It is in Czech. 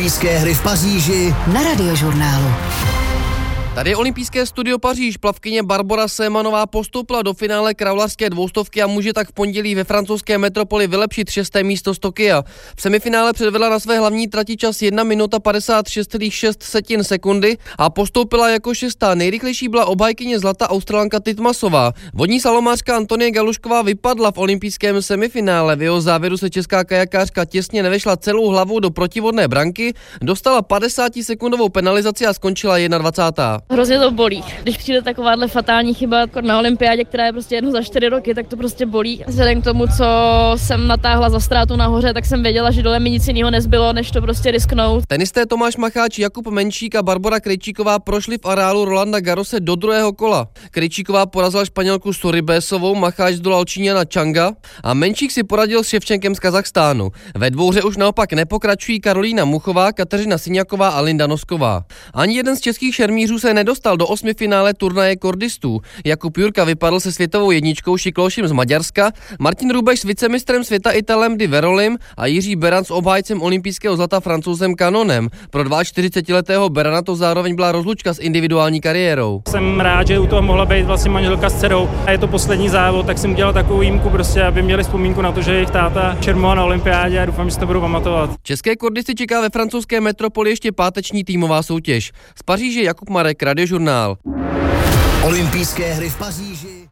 Olympijské hry v Paříži na Radiožurnálu. Tady je olympijské studio Paříž. Plavkyně Barbora Sémanová postoupila do finále kravlařské dvoustovky a může tak v pondělí ve francouzské metropoli vylepšit 6. místo z Tokia. V semifinále předvedla na své hlavní trati čas 1 minuta 56,6 sekundy a postoupila jako 6. Nejrychlejší byla obhájkyně zlata Australanka Titmasová. Vodní slalomářka Antonie Galušková vypadla v olympijském semifinále. V jeho závěru se česká kajakářka těsně nevešla celou hlavou do protivodné branky, dostala 50sekundovou penalizaci a skončila 21. Hrozně to bolí. Když přijde takováhle fatální chyba jako na olympiádě, která je prostě jednou za 4 roky, tak to prostě bolí. Vzhledem k tomu, co jsem natáhla za ztrátu nahoře, tak jsem věděla, že dole mi nic jiného nezbylo, než to prostě risknout. Tenisté Tomáš Macháč, Jakub Menčík a Barbora Krejčíková prošli v areálu Rolanda Garrose do druhého kola. Krejčíková porazila Španělku Sorribésovou, Macháč zdolal Číňana Changa a Menčík si poradil s Ševčenkem z Kazachstánu. Ve dvouhře už naopak nepokračují Karolína Muchová, Kateřina Syňaková a Linda Nosková. Ani jeden z českých šermířů se nedostal do 8. finále turnaje kordistů. Jakub Jurka vypadl se světovou jedničkou Šiklošem z Maďarska, Martin Rubeš s vicemistrem světa Italem Di Verolim a Jiří Beran s obhájcem olympijského zlata Francouzem Canonem. Pro 42letého Berana to zároveň byla rozlučka s individuální kariérou. Jsem rád, že u toho mohla být vlastně manželka s dcerou a je to poslední závod, tak jsem udělal takovou výjimku prostě, aby měli vzpomínku na to, že jejich táta šermoval na olympiádě a doufám, že si to budou pamatovat. České kordisty čeká ve francouzské metropoli ještě páteční týmová soutěž. Z Paříže Jakub Marek, Radiožurnál. Olympijské hry v Paříži.